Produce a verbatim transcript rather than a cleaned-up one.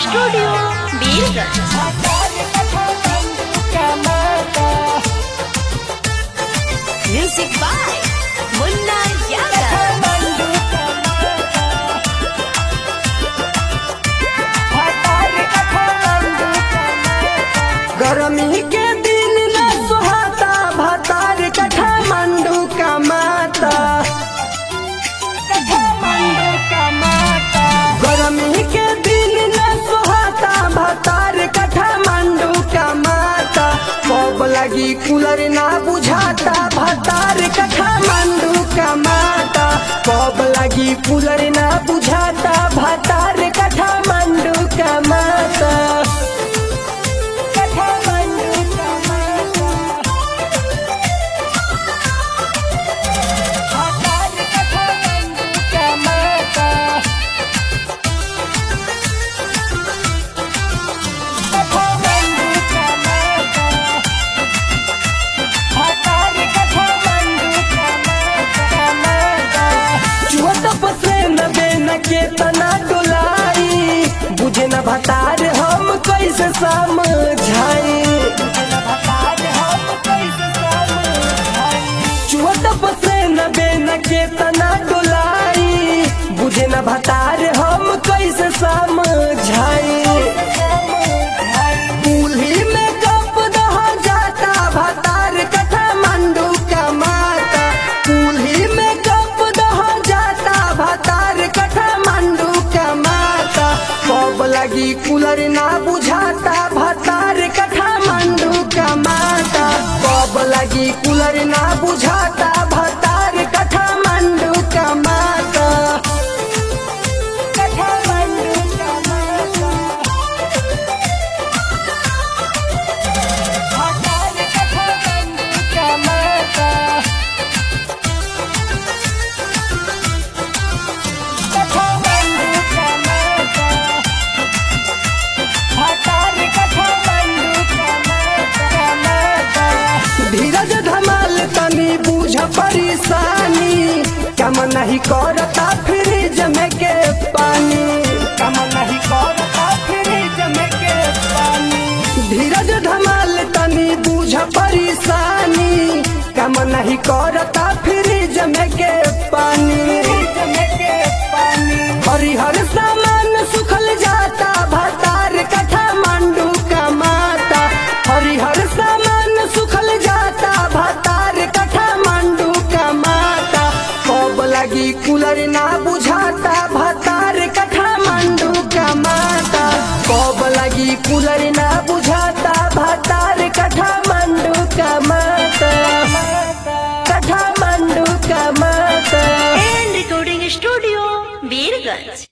Studio Birganj. Music by Munna Yadav. गर्मी के दिन न सुहाता भतार काठमांडू का माता। गर्मी के दिन न सुहाता भतार काठमांडू का माता। कब लगी कूलर ना बुझाता भतार काठमांडू का माता। कब लगी कूलर ना बुझाता भतार काठमांडू का माता। के तना डुलाई बुझे न भतार हम कैसे समझाई। चुहत पसे न बेन के तना डुलाई बुझे न भतार हम कैसे समझाई। कुल्ही में कप दहा जाता भतार काठमांडू का माता। कुल्ही में कप दहा जाता भतार काठमांडू का माता। कब लगी कूलर ना बुझाता भतार काठमांडू का माता। कब लगी कूलर ना बुझाता भतार काठमांडू का माता। काठमांडू का माता भतार काठमांडू का माता। धीरज धमाल तनी बूझ परेशानी कम नहीं करता फ्रिज में के पानी। कम नहीं करता फ्रिज में के पानी। धीरज धमाल तनी बूझ परेशानी कम नहीं करता फ्रिज में के पानी। हरिहर सामान सुखल जाता भतार काठमांडू का माता। हरिहर सामान सुखल जाता भतार काठमांडू का माता। कब लगी कूलर ना बुझाता भतार काठमांडू का माता। कब लगी कूलर ना बुझाता भतार काठमांडू का माता। काठमांडू का माता। And recording studio Birgunj.